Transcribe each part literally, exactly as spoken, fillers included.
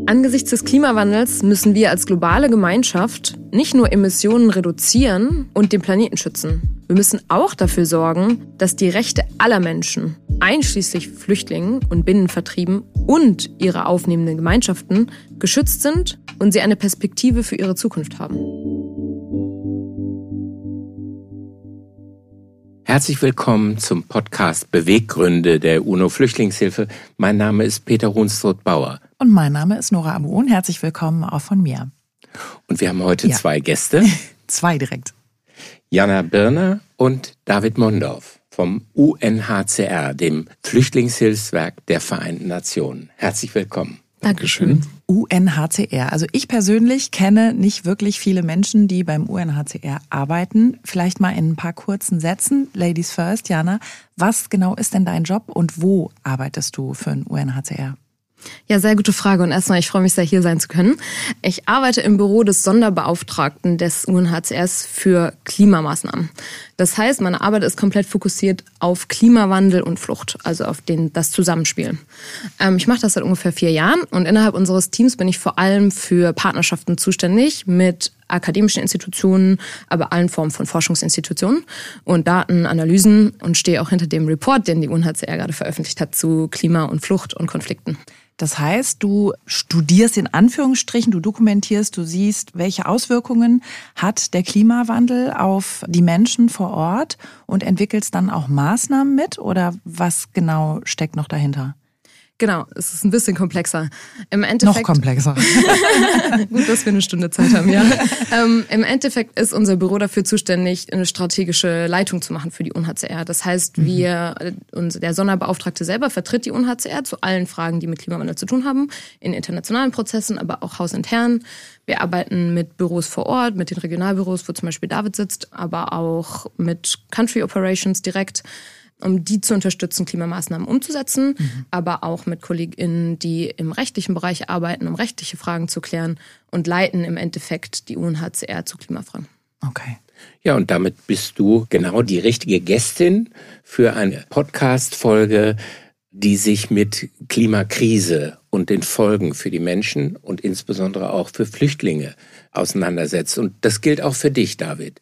Angesichts des Klimawandels müssen wir als globale Gemeinschaft nicht nur Emissionen reduzieren und den Planeten schützen. Wir müssen auch dafür sorgen, dass die Rechte aller Menschen, einschließlich Flüchtlingen und Binnenvertrieben und ihre aufnehmenden Gemeinschaften, geschützt sind und sie eine Perspektive für ihre Zukunft haben. Herzlich willkommen zum Podcast Beweggründe der UNO-Flüchtlingshilfe. Mein Name ist Peter Hunstroth-Bauer. Und mein Name ist Nora Abuun. Herzlich willkommen auch von mir. Und wir haben heute ja. zwei Gäste. Zwei direkt. Jana Birner und David Mondorf vom U N H C R, dem Flüchtlingshilfswerk der Vereinten Nationen. Herzlich willkommen. Dankeschön. U N H C R. Also ich persönlich kenne nicht wirklich viele Menschen, die beim U N H C R arbeiten. Vielleicht mal in ein paar kurzen Sätzen. Ladies first, Jana. Was genau ist denn dein Job und wo arbeitest du für den U N H C R? Ja, sehr gute Frage und erstmal, ich freue mich sehr, hier sein zu können. Ich arbeite im Büro des Sonderbeauftragten des U N H C Rs für Klimamaßnahmen. Das heißt, meine Arbeit ist komplett fokussiert auf Klimawandel und Flucht, also auf den, das Zusammenspiel. Ähm, ich mache das seit ungefähr vier Jahren und innerhalb unseres Teams bin ich vor allem für Partnerschaften zuständig mit akademischen Institutionen, aber allen Formen von Forschungsinstitutionen und Datenanalysen und stehe auch hinter dem Report, den die U N H C R gerade veröffentlicht hat zu Klima und Flucht und Konflikten. Das heißt, du studierst in Anführungsstrichen, du dokumentierst, du siehst, welche Auswirkungen hat der Klimawandel auf die Menschen vor Ort und entwickelst dann auch Maßnahmen mit oder was genau steckt noch dahinter? Genau, es ist ein bisschen komplexer. Im Endeffekt, noch komplexer. Gut, dass wir eine Stunde Zeit haben, ja. ähm, Im Endeffekt ist unser Büro dafür zuständig, eine strategische Leitung zu machen für die U N H C R. Das heißt, mhm. wir, uns, der Sonderbeauftragte selber vertritt die U N H C R zu allen Fragen, die mit Klimawandel zu tun haben, in internationalen Prozessen, aber auch hausintern. Wir arbeiten mit Büros vor Ort, mit den Regionalbüros, wo zum Beispiel David sitzt, aber auch mit Country Operations direkt, um die zu unterstützen, Klimamaßnahmen umzusetzen, mhm. aber auch mit KollegInnen, die im rechtlichen Bereich arbeiten, um rechtliche Fragen zu klären und leiten im Endeffekt die U N H C R zu Klimafragen. Okay. Ja, und damit bist du genau die richtige Gästin für eine Podcast-Folge, die sich mit Klimakrise und den Folgen für die Menschen und insbesondere auch für Flüchtlinge auseinandersetzt. Und das gilt auch für dich, David.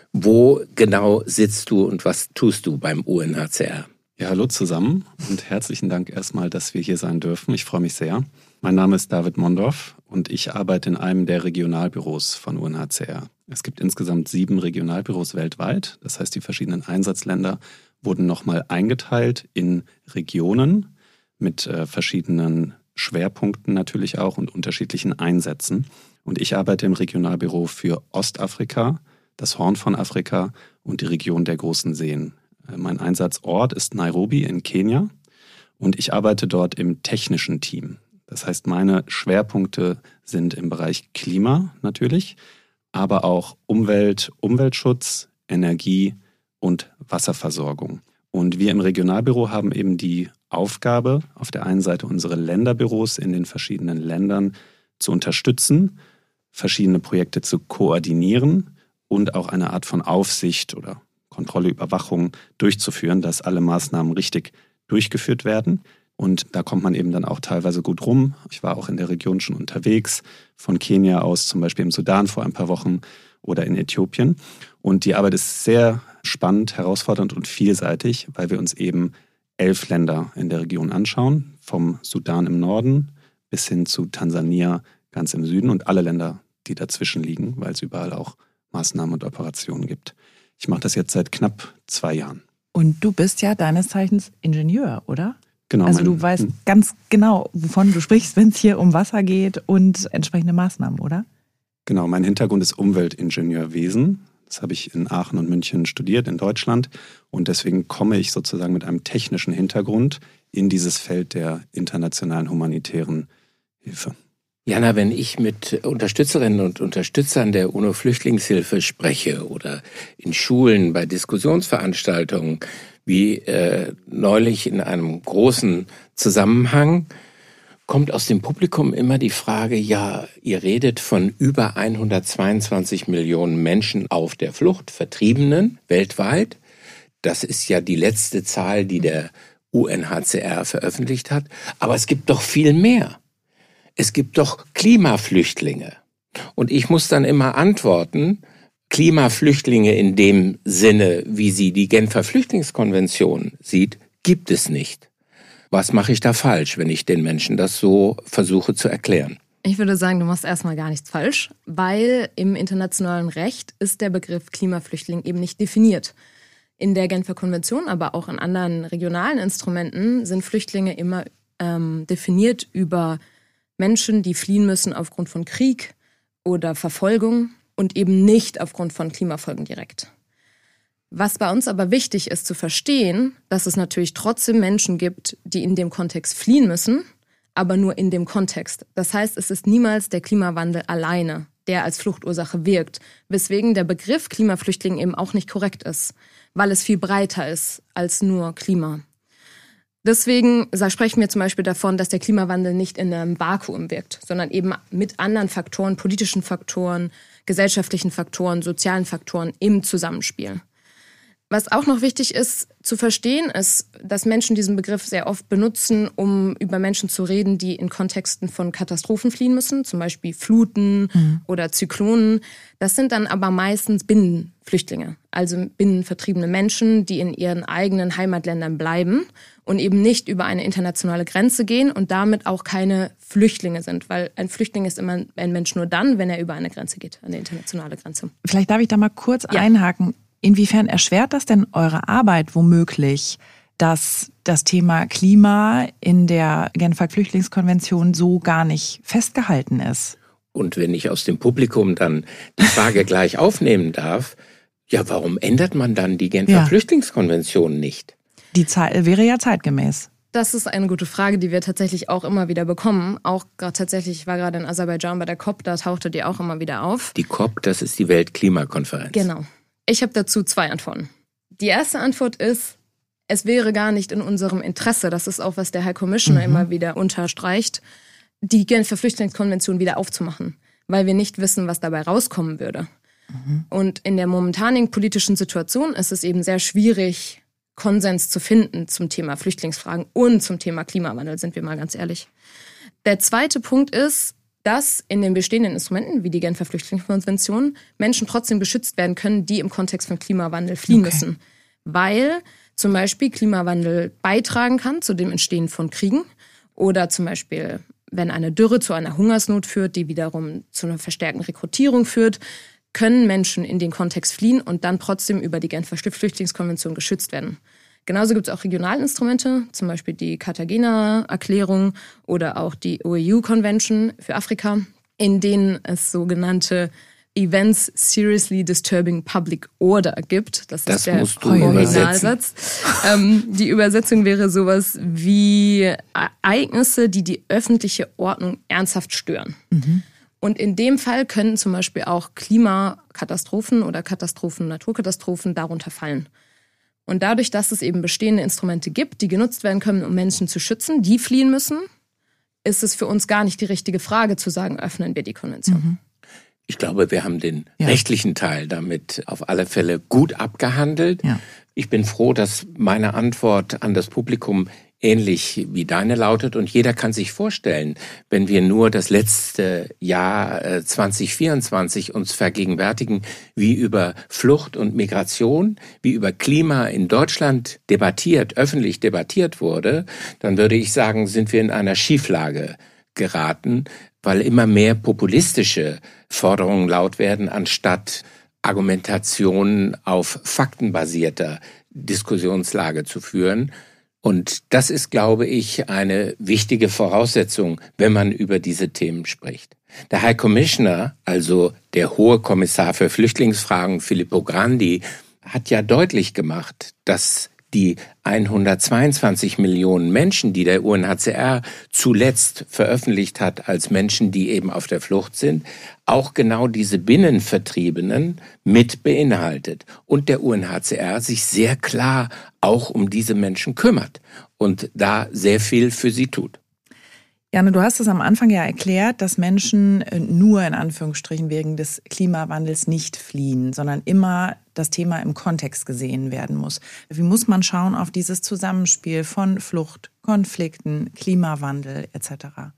Wo genau sitzt du und was tust du beim U N H C R? Ja, hallo zusammen und herzlichen Dank erstmal, dass wir hier sein dürfen. Ich freue mich sehr. Mein Name ist David Mondorf und ich arbeite in einem der Regionalbüros von U N H C R. Es gibt insgesamt sieben Regionalbüros weltweit. Das heißt, die verschiedenen Einsatzländer wurden nochmal eingeteilt in Regionen mit äh, verschiedenen Schwerpunkten natürlich auch und unterschiedlichen Einsätzen. Und ich arbeite im Regionalbüro für Ostafrika, das Horn von Afrika und die Region der Großen Seen. Mein Einsatzort ist Nairobi in Kenia und ich arbeite dort im technischen Team. Das heißt, meine Schwerpunkte sind im Bereich Klima natürlich, aber auch Umwelt, Umweltschutz, Energie und Wasserversorgung. Und wir im Regionalbüro haben eben die Aufgabe, auf der einen Seite unsere Länderbüros in den verschiedenen Ländern zu unterstützen, verschiedene Projekte zu koordinieren und auch eine Art von Aufsicht oder Kontrolle, Überwachung durchzuführen, dass alle Maßnahmen richtig durchgeführt werden. Und da kommt man eben dann auch teilweise gut rum. Ich war auch in der Region schon unterwegs, von Kenia aus zum Beispiel im Sudan vor ein paar Wochen oder in Äthiopien. Und die Arbeit ist sehr spannend, herausfordernd und vielseitig, weil wir uns eben elf Länder in der Region anschauen, vom Sudan im Norden bis hin zu Tansania ganz im Süden und alle Länder, die dazwischen liegen, weil es überall auch Maßnahmen und Operationen gibt. Ich mache das jetzt seit knapp zwei Jahren. Und du bist ja deines Zeichens Ingenieur, oder? Genau. Also du weißt ganz genau, wovon du sprichst, wenn es hier um Wasser geht und entsprechende Maßnahmen, oder? Genau, mein Hintergrund ist Umweltingenieurwesen. Das habe ich in Aachen und München studiert, in Deutschland. Und deswegen komme ich sozusagen mit einem technischen Hintergrund in dieses Feld der internationalen humanitären Hilfe. Jana, wenn ich mit Unterstützerinnen und Unterstützern der UNO-Flüchtlingshilfe spreche oder in Schulen bei Diskussionsveranstaltungen, wie äh, neulich in einem großen Zusammenhang, kommt aus dem Publikum immer die Frage, ja, ihr redet von über hundertzweiundzwanzig Millionen Menschen auf der Flucht, Vertriebenen weltweit. Das ist ja die letzte Zahl, die der U N H C R veröffentlicht hat. Aber es gibt doch viel mehr. es gibt doch Klimaflüchtlinge. Und ich muss dann immer antworten, Klimaflüchtlinge in dem Sinne, wie sie die Genfer Flüchtlingskonvention sieht, gibt es nicht. Was mache ich da falsch, wenn ich den Menschen das so versuche zu erklären? Ich würde sagen, du machst erstmal gar nichts falsch, weil im internationalen Recht ist der Begriff Klimaflüchtling eben nicht definiert. In der Genfer Konvention, aber auch in anderen regionalen Instrumenten sind Flüchtlinge immer ähm, definiert über Menschen, die fliehen müssen aufgrund von Krieg oder Verfolgung und eben nicht aufgrund von Klimafolgen direkt. Was bei uns aber wichtig ist zu verstehen, dass es natürlich trotzdem Menschen gibt, die in dem Kontext fliehen müssen, aber nur in dem Kontext. Das heißt, es ist niemals der Klimawandel alleine, der als Fluchtursache wirkt, weswegen der Begriff Klimaflüchtling eben auch nicht korrekt ist, weil es viel breiter ist als nur Klima. Deswegen sprechen wir zum Beispiel davon, dass der Klimawandel nicht in einem Vakuum wirkt, sondern eben mit anderen Faktoren, politischen Faktoren, gesellschaftlichen Faktoren, sozialen Faktoren im Zusammenspiel. Was auch noch wichtig ist zu verstehen, ist, dass Menschen diesen Begriff sehr oft benutzen, um über Menschen zu reden, die in Kontexten von Katastrophen fliehen müssen, zum Beispiel Fluten mhm. oder Zyklonen. Das sind dann aber meistens Binnenflüchtlinge, also binnenvertriebene Menschen, die in ihren eigenen Heimatländern bleiben und eben nicht über eine internationale Grenze gehen und damit auch keine Flüchtlinge sind, weil ein Flüchtling ist immer ein Mensch nur dann, wenn er über eine Grenze geht, eine internationale Grenze. Vielleicht darf ich da mal kurz ja. einhaken. Inwiefern erschwert das denn eure Arbeit womöglich, dass das Thema Klima in der Genfer Flüchtlingskonvention so gar nicht festgehalten ist? Und wenn ich aus dem Publikum dann die Frage gleich aufnehmen darf, ja, warum ändert man dann die Genfer ja. Flüchtlingskonvention nicht? Die Zeit wäre ja zeitgemäß. Das ist eine gute Frage, die wir tatsächlich auch immer wieder bekommen. Auch gerade tatsächlich, ich war gerade in Aserbaidschan bei der C O P, da tauchte die auch immer wieder auf. Die C O P, das ist die Weltklimakonferenz. Genau. Ich habe dazu zwei Antworten. Die erste Antwort ist, es wäre gar nicht in unserem Interesse, das ist auch, was der High Commissioner mhm. immer wieder unterstreicht, die Genfer Flüchtlingskonvention wieder aufzumachen, weil wir nicht wissen, was dabei rauskommen würde. Mhm. Und in der momentanen politischen Situation ist es eben sehr schwierig, Konsens zu finden zum Thema Flüchtlingsfragen und zum Thema Klimawandel, sind wir mal ganz ehrlich. Der zweite Punkt ist, dass in den bestehenden Instrumenten, wie die Genfer Flüchtlingskonvention, Menschen trotzdem geschützt werden können, die im Kontext von Klimawandel fliehen okay. müssen. Weil zum Beispiel Klimawandel beitragen kann zu dem Entstehen von Kriegen oder zum Beispiel, wenn eine Dürre zu einer Hungersnot führt, die wiederum zu einer verstärkten Rekrutierung führt, können Menschen in den Kontext fliehen und dann trotzdem über die Genfer Flüchtlingskonvention geschützt werden. Genauso gibt es auch Regionalinstrumente, zum Beispiel die Cartagena-Erklärung oder auch die O A U-Convention für Afrika, in denen es sogenannte Events Seriously Disturbing Public Order gibt. Das, das ist der musst du Originalsatz. ähm, die Übersetzung wäre sowas wie Ereignisse, die die öffentliche Ordnung ernsthaft stören. Mhm. Und in dem Fall können zum Beispiel auch Klimakatastrophen oder Katastrophen, Naturkatastrophen darunter fallen. Und dadurch, dass es eben bestehende Instrumente gibt, die genutzt werden können, um Menschen zu schützen, die fliehen müssen, ist es für uns gar nicht die richtige Frage zu sagen, öffnen wir die Konvention. Mhm. Ich glaube, wir haben den ja. rechtlichen Teil damit auf alle Fälle gut abgehandelt. Ja. Ich bin froh, dass meine Antwort an das Publikum ähnlich wie deine lautet. Und jeder kann sich vorstellen, wenn wir nur das letzte Jahr zwanzig vierundzwanzig uns vergegenwärtigen, wie über Flucht und Migration, wie über Klima in Deutschland debattiert, öffentlich debattiert wurde, dann würde ich sagen, sind wir in einer Schieflage geraten, weil immer mehr populistische Forderungen laut werden, anstatt Argumentationen auf faktenbasierter Diskussionslage zu führen. Und das ist, glaube ich, eine wichtige Voraussetzung, wenn man über diese Themen spricht. Der High Commissioner, also der Hohe Kommissar für Flüchtlingsfragen, Filippo Grandi, hat ja deutlich gemacht, dass die hundertzweiundzwanzig Millionen Menschen, die der U N H C R zuletzt veröffentlicht hat als Menschen, die eben auf der Flucht sind, auch genau diese Binnenvertriebenen mit beinhaltet. Und der U N H C R sich sehr klar auch um diese Menschen kümmert und da sehr viel für sie tut. Jane, du hast es am Anfang ja erklärt, dass Menschen nur in Anführungsstrichen wegen des Klimawandels nicht fliehen, sondern immer das Thema im Kontext gesehen werden muss. Wie muss man schauen auf dieses Zusammenspiel von Flucht, Konflikten, Klimawandel et cetera?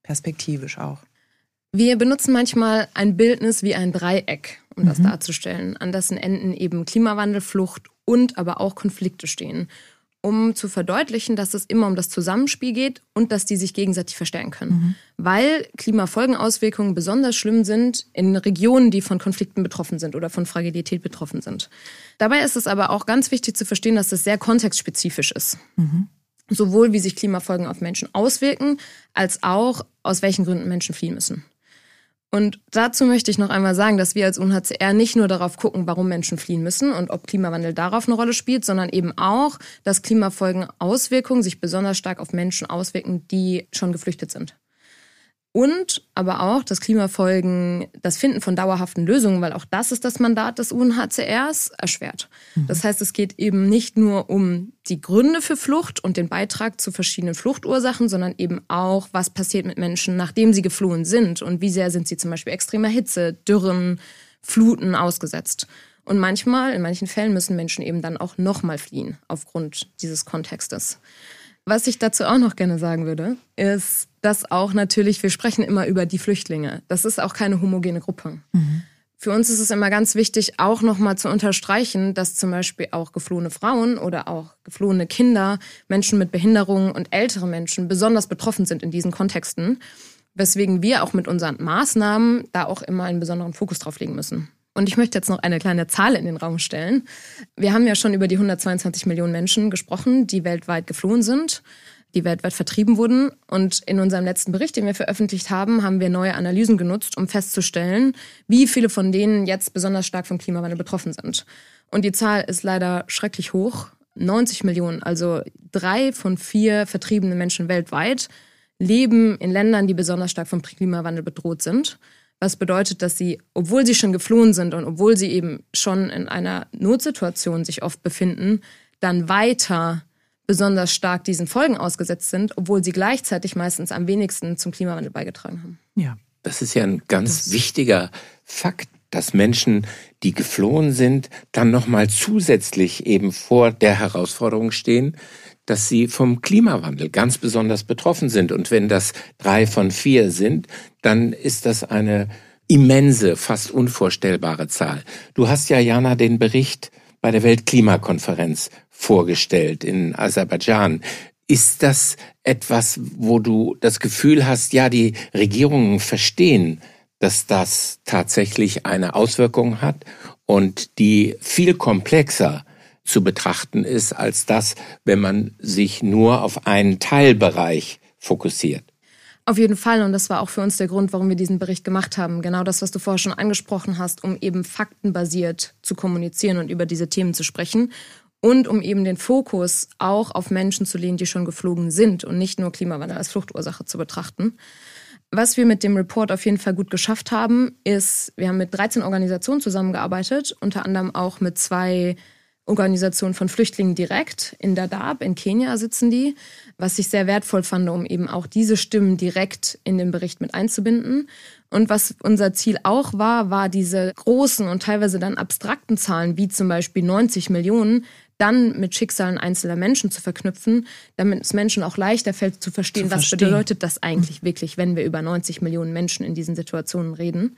perspektivisch auch. Wir benutzen manchmal ein Bildnis wie ein Dreieck, um mhm. das darzustellen, an dessen Enden eben Klimawandel, Flucht und aber auch Konflikte stehen, um zu verdeutlichen, dass es immer um das Zusammenspiel geht und dass die sich gegenseitig verstärken können. Mhm. Weil Klimafolgenauswirkungen besonders schlimm sind in Regionen, die von Konflikten betroffen sind oder von Fragilität betroffen sind. Dabei ist es aber auch ganz wichtig zu verstehen, dass das sehr kontextspezifisch ist. Mhm. Sowohl wie sich Klimafolgen auf Menschen auswirken, als auch aus welchen Gründen Menschen fliehen müssen. Und dazu möchte ich noch einmal sagen, dass wir als U N H C R nicht nur darauf gucken, warum Menschen fliehen müssen und ob Klimawandel darauf eine Rolle spielt, sondern eben auch, dass Klimafolgenauswirkungen sich besonders stark auf Menschen auswirken, die schon geflüchtet sind. Und aber auch, dass Klimafolgen das Finden von dauerhaften Lösungen, weil auch das ist das Mandat des U N H C Rs, erschwert. Mhm. Das heißt, es geht eben nicht nur um die Gründe für Flucht und den Beitrag zu verschiedenen Fluchtursachen, sondern eben auch, was passiert mit Menschen, nachdem sie geflohen sind und wie sehr sind sie zum Beispiel extremer Hitze, Dürren, Fluten ausgesetzt. Und manchmal, in manchen Fällen müssen Menschen eben dann auch nochmal fliehen aufgrund dieses Kontextes. Was ich dazu auch noch gerne sagen würde, ist, dass auch natürlich, wir sprechen immer über die Flüchtlinge. Das ist auch keine homogene Gruppe. Mhm. Für uns ist es immer ganz wichtig, auch nochmal zu unterstreichen, dass zum Beispiel auch geflohene Frauen oder auch geflohene Kinder, Menschen mit Behinderungen und ältere Menschen besonders betroffen sind in diesen Kontexten, weswegen wir auch mit unseren Maßnahmen da auch immer einen besonderen Fokus drauf legen müssen. Und ich möchte jetzt noch eine kleine Zahl in den Raum stellen. Wir haben ja schon über die hundertzweiundzwanzig Millionen Menschen gesprochen, die weltweit geflohen sind, die weltweit vertrieben wurden. Und in unserem letzten Bericht, den wir veröffentlicht haben, haben wir neue Analysen genutzt, um festzustellen, wie viele von denen jetzt besonders stark vom Klimawandel betroffen sind. Und die Zahl ist leider schrecklich hoch. neunzig Millionen, also drei von vier vertriebenen Menschen weltweit, leben in Ländern, die besonders stark vom Klimawandel bedroht sind. Was bedeutet, dass sie, obwohl sie schon geflohen sind und obwohl sie eben schon in einer Notsituation sich oft befinden, dann weiter besonders stark diesen Folgen ausgesetzt sind, obwohl sie gleichzeitig meistens am wenigsten zum Klimawandel beigetragen haben. Ja. Das ist ja ein ganz das wichtiger Fakt, dass Menschen, die geflohen sind, dann nochmal zusätzlich eben vor der Herausforderung stehen, dass sie vom Klimawandel ganz besonders betroffen sind. Und wenn das drei von vier sind, dann ist das eine immense, fast unvorstellbare Zahl. Du hast ja, Jana, den Bericht bei der Weltklimakonferenz vorgestellt in Aserbaidschan. Ist das etwas, wo du das Gefühl hast, ja, die Regierungen verstehen, dass das tatsächlich eine Auswirkung hat und die viel komplexer zu betrachten ist, als das, wenn man sich nur auf einen Teilbereich fokussiert? Auf jeden Fall, und das war auch für uns der Grund, warum wir diesen Bericht gemacht haben. Genau das, was du vorher schon angesprochen hast, um eben faktenbasiert zu kommunizieren und über diese Themen zu sprechen und um eben den Fokus auch auf Menschen zu legen, die schon geflogen sind und nicht nur Klimawandel als Fluchtursache zu betrachten. Was wir mit dem Report auf jeden Fall gut geschafft haben, ist, wir haben mit dreizehn Organisationen zusammengearbeitet, unter anderem auch mit zwei Organisation von Flüchtlingen direkt. In Dadaab, in Kenia sitzen die, was ich sehr wertvoll fand, um eben auch diese Stimmen direkt in den Bericht mit einzubinden. Und was unser Ziel auch war, war diese großen und teilweise dann abstrakten Zahlen, wie zum Beispiel neunzig Millionen, dann mit Schicksalen einzelner Menschen zu verknüpfen, damit es Menschen auch leichter fällt zu verstehen, zu was verstehen. bedeutet das eigentlich wirklich, wenn wir über neunzig Millionen Menschen in diesen Situationen reden.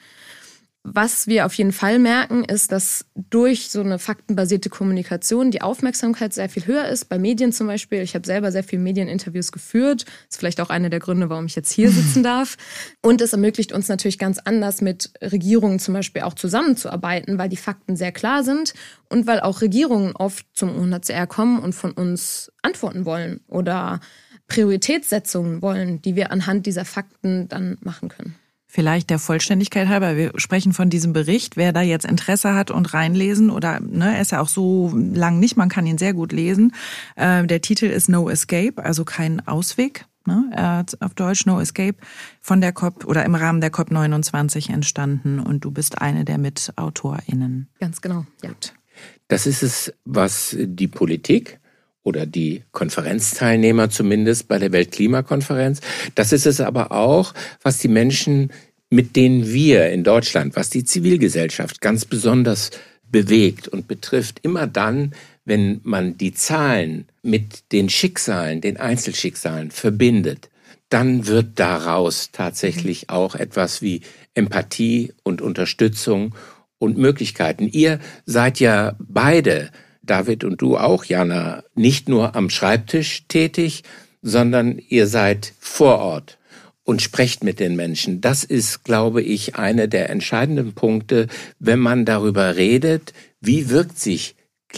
Was wir auf jeden Fall merken, ist, dass durch so eine faktenbasierte Kommunikation die Aufmerksamkeit sehr viel höher ist. Bei Medien zum Beispiel. Ich habe selber sehr viele Medieninterviews geführt. Das ist vielleicht auch einer der Gründe, warum ich jetzt hier sitzen darf. Und es ermöglicht uns natürlich ganz anders, mit Regierungen zum Beispiel auch zusammenzuarbeiten, weil die Fakten sehr klar sind und weil auch Regierungen oft zum U N H C R kommen und von uns antworten wollen oder Prioritätssetzungen wollen, die wir anhand dieser Fakten dann machen können. Vielleicht der Vollständigkeit halber, wir sprechen von diesem Bericht, wer da jetzt Interesse hat und reinlesen oder, ne, er ist ja auch so lang nicht, man kann ihn sehr gut lesen. Äh, der Titel ist No Escape, also kein Ausweg, ne, äh, auf Deutsch No Escape, von der COP oder im Rahmen der COP neunundzwanzig entstanden und du bist eine der MitautorInnen. Ganz genau, ja. Das ist es, was die Politik oder die Konferenzteilnehmer zumindest bei der Weltklimakonferenz. Das ist es aber auch, was die Menschen, mit denen wir in Deutschland, was die Zivilgesellschaft ganz besonders bewegt und betrifft. Immer dann, wenn man die Zahlen mit den Schicksalen, den Einzelschicksalen verbindet, dann wird daraus tatsächlich auch etwas wie Empathie und Unterstützung und Möglichkeiten. Ihr seid ja beide, David und du auch, Jana, nicht nur am Schreibtisch tätig, sondern ihr seid vor Ort und sprecht mit den Menschen. Das ist, glaube ich, einer der entscheidenden Punkte, wenn man darüber redet, wie wirkt sich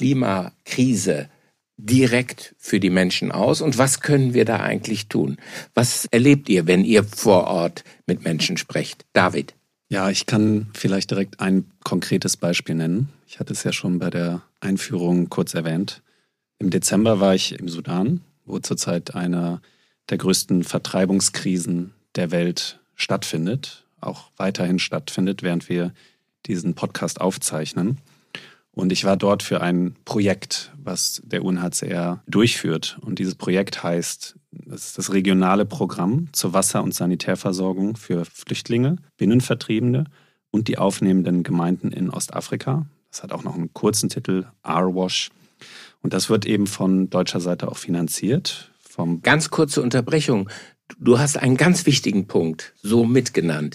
Klimakrise direkt für die Menschen aus und was können wir da eigentlich tun? Was erlebt ihr, wenn ihr vor Ort mit Menschen sprecht? David? Ja, ich kann vielleicht direkt ein konkretes Beispiel nennen. Ich hatte es ja schon bei der Einführung kurz erwähnt. Im Dezember war ich im Sudan, wo zurzeit eine der größten Vertreibungskrisen der Welt stattfindet, auch weiterhin stattfindet, während wir diesen Podcast aufzeichnen. Und ich war dort für ein Projekt, was der U N H C R durchführt. Und dieses Projekt heißt, das ist das regionale Programm zur Wasser- und Sanitärversorgung für Flüchtlinge, Binnenvertriebene und die aufnehmenden Gemeinden in Ostafrika. Das hat auch noch einen kurzen Titel, R-Wash. Und das wird eben von deutscher Seite auch finanziert. Vom Ganz kurze Unterbrechung. Du hast einen ganz wichtigen Punkt so mitgenannt.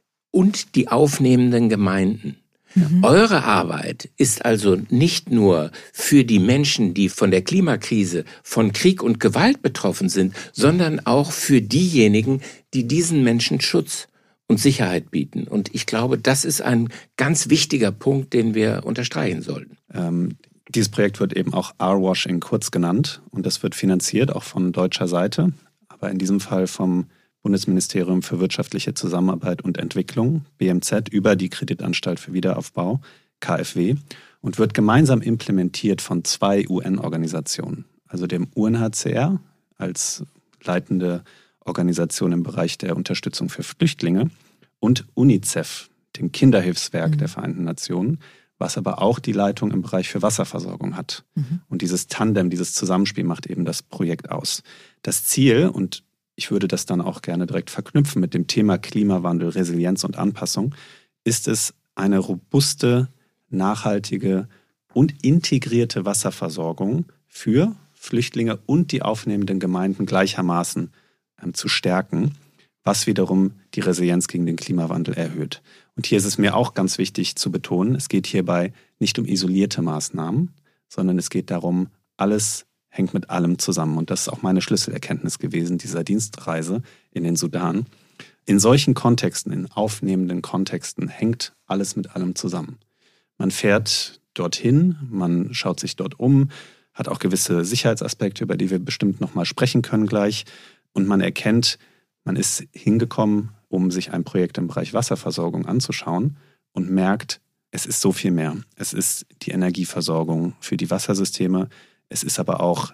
Und die aufnehmenden Gemeinden. Mhm. Eure Arbeit ist also nicht nur für die Menschen, die von der Klimakrise, von Krieg und Gewalt betroffen sind, sondern auch für diejenigen, die diesen Menschen Schutz und Sicherheit bieten. Und ich glaube, das ist ein ganz wichtiger Punkt, den wir unterstreichen sollten. Ähm, dieses Projekt wird eben auch R-Wash in kurz genannt und das wird finanziert auch von deutscher Seite, aber in diesem Fall vom Bundesministerium für wirtschaftliche Zusammenarbeit und Entwicklung, B M Z, über die Kreditanstalt für Wiederaufbau, K f W, und wird gemeinsam implementiert von zwei U N-Organisationen, also dem U N H C R als leitende Organisation im Bereich der Unterstützung für Flüchtlinge und UNICEF, dem Kinderhilfswerk mhm. der Vereinten Nationen, was aber auch die Leitung im Bereich für Wasserversorgung hat. Mhm. Und dieses Tandem, dieses Zusammenspiel macht eben das Projekt aus. Das Ziel, und ich würde das dann auch gerne direkt verknüpfen mit dem Thema Klimawandel, Resilienz und Anpassung, ist es, eine robuste, nachhaltige und integrierte Wasserversorgung für Flüchtlinge und die aufnehmenden Gemeinden gleichermaßen ähm, zu stärken, was wiederum die Resilienz gegen den Klimawandel erhöht. Und hier ist es mir auch ganz wichtig zu betonen, es geht hierbei nicht um isolierte Maßnahmen, sondern es geht darum, alles hängt mit allem zusammen. Und das ist auch meine Schlüsselerkenntnis gewesen, dieser Dienstreise in den Sudan. In solchen Kontexten, in aufnehmenden Kontexten, hängt alles mit allem zusammen. Man fährt dorthin, man schaut sich dort um, hat auch gewisse Sicherheitsaspekte, über die wir bestimmt nochmal sprechen können gleich. Und man erkennt, man ist hingekommen, um sich ein Projekt im Bereich Wasserversorgung anzuschauen und merkt, es ist so viel mehr. Es ist die Energieversorgung für die Wassersysteme. Es ist aber auch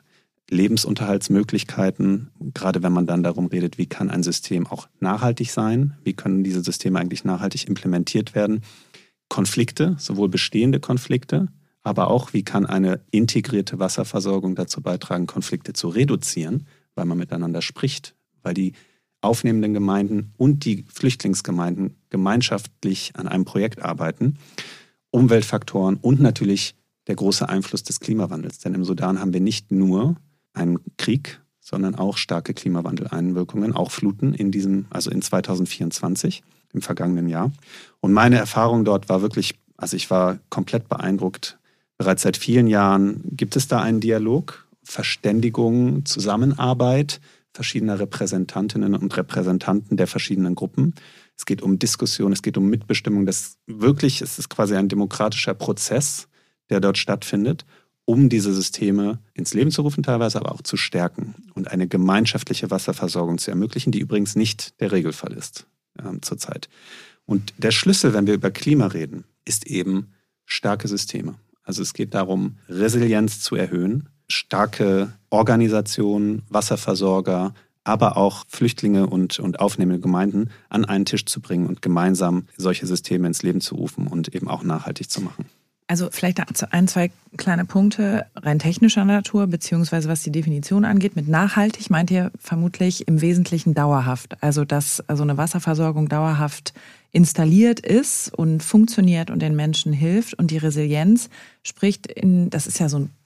Lebensunterhaltsmöglichkeiten, gerade wenn man dann darum redet, wie kann ein System auch nachhaltig sein, wie können diese Systeme eigentlich nachhaltig implementiert werden. Konflikte, sowohl bestehende Konflikte, aber auch, wie kann eine integrierte Wasserversorgung dazu beitragen, Konflikte zu reduzieren, weil man miteinander spricht, weil die aufnehmenden Gemeinden und die Flüchtlingsgemeinden gemeinschaftlich an einem Projekt arbeiten. Umweltfaktoren und natürlich der große Einfluss des Klimawandels. Denn im Sudan haben wir nicht nur einen Krieg, sondern auch starke Klimawandeleinwirkungen, auch Fluten in diesem, also in zwanzig vierundzwanzig, im vergangenen Jahr. Und meine Erfahrung dort war wirklich, also ich war komplett beeindruckt. Bereits seit vielen Jahren gibt es da einen Dialog, Verständigung, Zusammenarbeit verschiedener Repräsentantinnen und Repräsentanten der verschiedenen Gruppen. Es geht um Diskussion, es geht um Mitbestimmung. Das wirklich, es ist quasi ein demokratischer Prozess, der dort stattfindet, um diese Systeme ins Leben zu rufen, teilweise aber auch zu stärken und eine gemeinschaftliche Wasserversorgung zu ermöglichen, die übrigens nicht der Regelfall ist äh, zurzeit. Und der Schlüssel, wenn wir über Klima reden, ist eben starke Systeme. Also es geht darum, Resilienz zu erhöhen, starke Organisationen, Wasserversorger, aber auch Flüchtlinge und, und aufnehmende Gemeinden an einen Tisch zu bringen und gemeinsam solche Systeme ins Leben zu rufen und eben auch nachhaltig zu machen. Also vielleicht ein, zwei kleine Punkte rein technischer Natur, beziehungsweise was die Definition angeht. Mit nachhaltig meint ihr vermutlich im Wesentlichen dauerhaft. Also dass also eine Wasserversorgung dauerhaft installiert ist und funktioniert und den Menschen hilft. Und die Resilienz spricht in, das ist ja so ein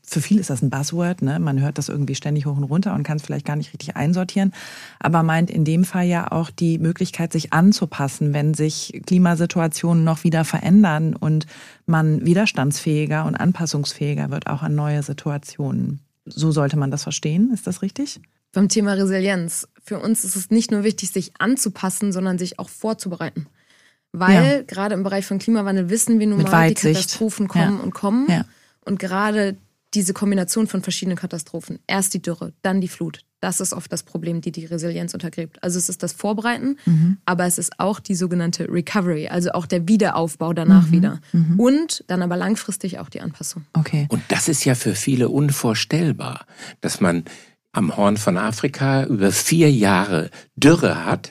für viele ist das ein Buzzword, ne? Man hört das irgendwie ständig hoch und runter und kann es vielleicht gar nicht richtig einsortieren, aber meint in dem Fall ja auch die Möglichkeit, sich anzupassen, wenn sich Klimasituationen noch wieder verändern und man widerstandsfähiger und anpassungsfähiger wird, auch an neue Situationen. So sollte man das verstehen, ist das richtig? Beim Thema Resilienz. Für uns ist es nicht nur wichtig, sich anzupassen, sondern sich auch vorzubereiten. Weil ja. gerade im Bereich von Klimawandel wissen wir nun Mit mal, Weitsicht. die Katastrophen kommen ja. und kommen. Ja. Und gerade diese Kombination von verschiedenen Katastrophen, erst die Dürre, dann die Flut, das ist oft das Problem, die die Resilienz untergräbt. Also es ist das Vorbereiten, mhm. aber es ist auch die sogenannte Recovery, also auch der Wiederaufbau danach mhm. wieder. Mhm. Und dann aber langfristig auch die Anpassung. Okay. Und das ist ja für viele unvorstellbar, dass man am Horn von Afrika über vier Jahre Dürre hat.